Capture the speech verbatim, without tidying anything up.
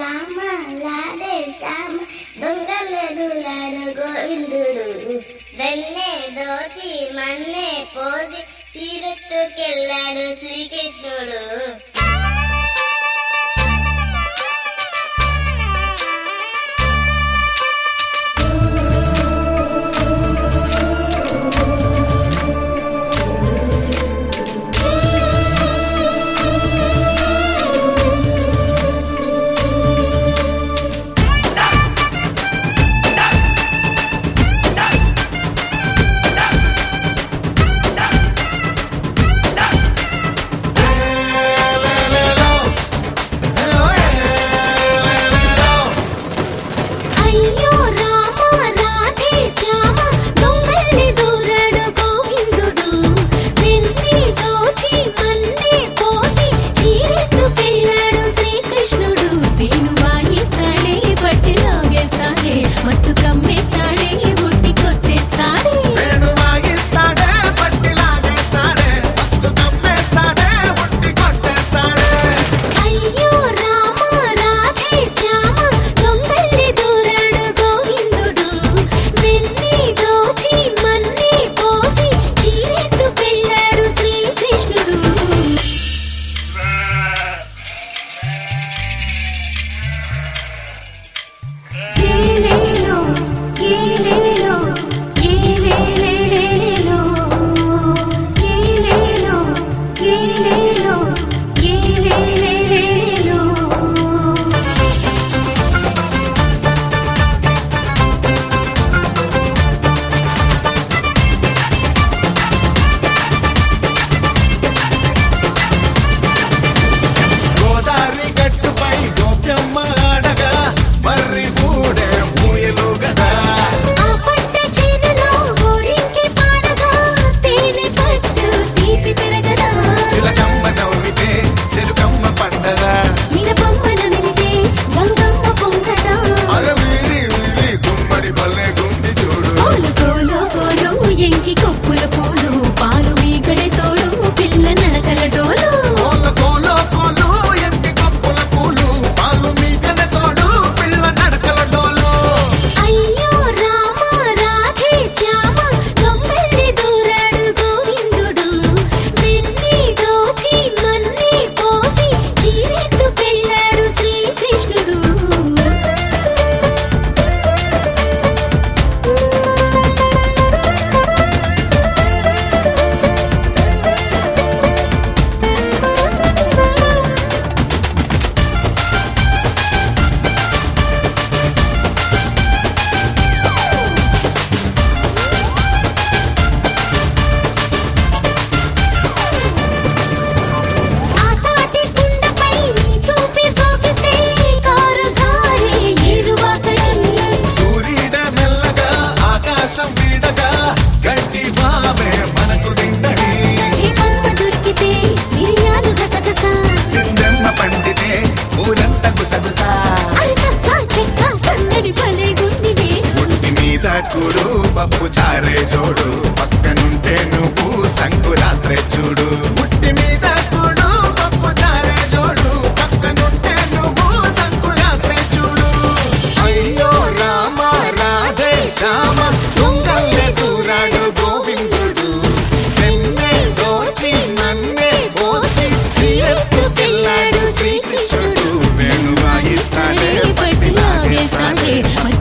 రామ లాడే శ్యామ దొంగలు దూరాడు గోవిందుడు వెన్నే దోచి మన్నే పోసి చీరెత్తుకెళ్ళాడు శ్రీకృష్ణుడు. పప్పు చారే జోడు పక్కనుంటే నువ్వు సంకురాత్రే చూడు. ముట్టి మీద కూడు పప్పు చారే జోడు పక్కనుంటే నువ్వు సంకురాత్రే చూడు. అయ్యో రామ రాధే శ్యామ దొంగల్లే దూరాడు గోవిందుడు వెన్నే దోచి మన్నే పోసి చీరెత్తుకెళ్ళాడు శ్రీకృష్ణుడు. వేణు వాయిస్తాడే పట్టి లాగేస్తాడే